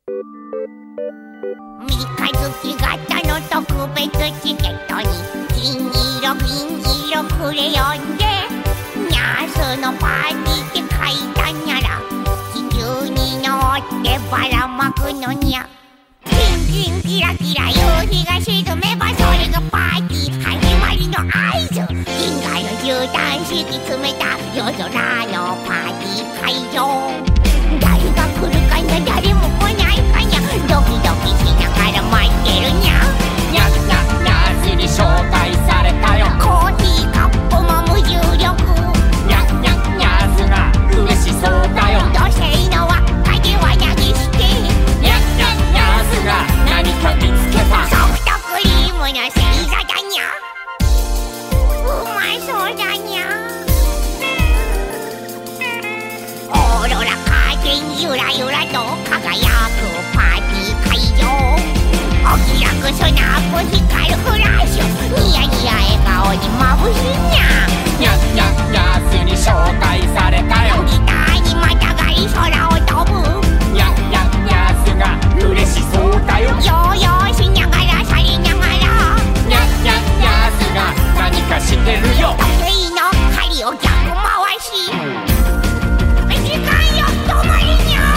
三日月型の特別チケットに金色クレヨンでニャースのパーティーって書いたんやら、地球に乗ってばらまくのにゃ。キンキンキラキラ夕日が沈めばそれがパーティー始まりの合図。銀河の絨毯敷き詰めた夜空のパーティー会場。誰が来るかにゃ誰も来ないかにゃ、ドキドキしながら待ってるにゃ。 ニャニャニャースに紹介されたよ。 コーヒーカップも無重力。 ニャニャニャースが嬉しそうだよ。 土星の輪っかで輪投げしてニャニャニャースが何か見つけた。 ソフトクリームの星座だにゃ。うまそうだにゃ。オーロラカーテンゆらゆらと輝くパーティー会場。お気楽スナップ光るフラッシュ、ニヤニヤ笑顔に眩しいにゃ。 ニャニャニャースに紹介されたよ。 ギターにまたがり空を飛ぶ。 ニャニャニャースが嬉しそうだよ。 ヨーヨーしながらさりながらニャニャニャースが何かしてるよ。 時計の針を逆回し、時間よ止まりにゃ。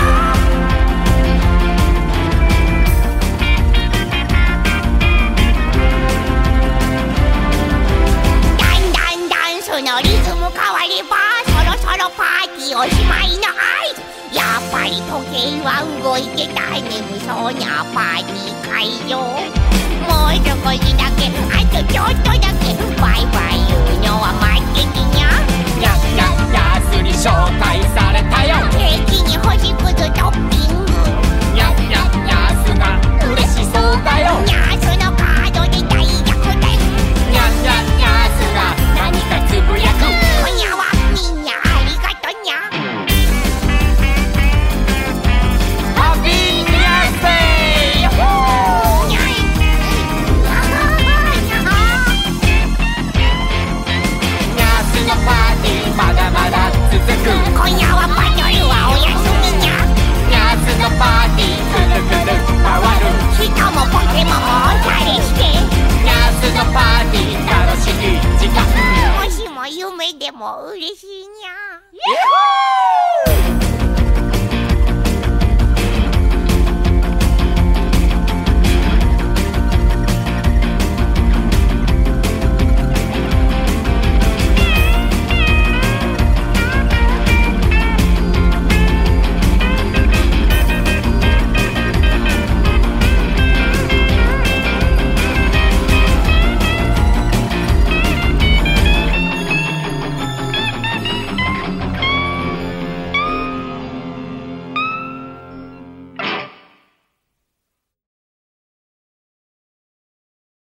だんだんダンスのリズム変わればそろそろパーティーおしまいの合図。やっぱり時計は動いてた。眠そうなパーティー会場。もう少しだけ、あとちょっとだけ、バイバイ言うのは待っててにゃ。 ニャニャニャースに紹介されたよ。 ケーキに星屑トッピング。 ニャニャニャースが嬉しそうだよ。 ニャースのカードで大逆転。 ニャニャニャースが何かつぶやく。 今夜はみんなありがとにゃ。 ハッピーニャースデー。 にゃいニャースのパーティーまだまだ続く。 今夜はバトルはおやすみにゃ。 ニャースのパーティーくるくる回る。 しかもポケモンもおしゃれして。 ニャースのパーティー楽しい時間。 もしも夢でも嬉しいにゃ。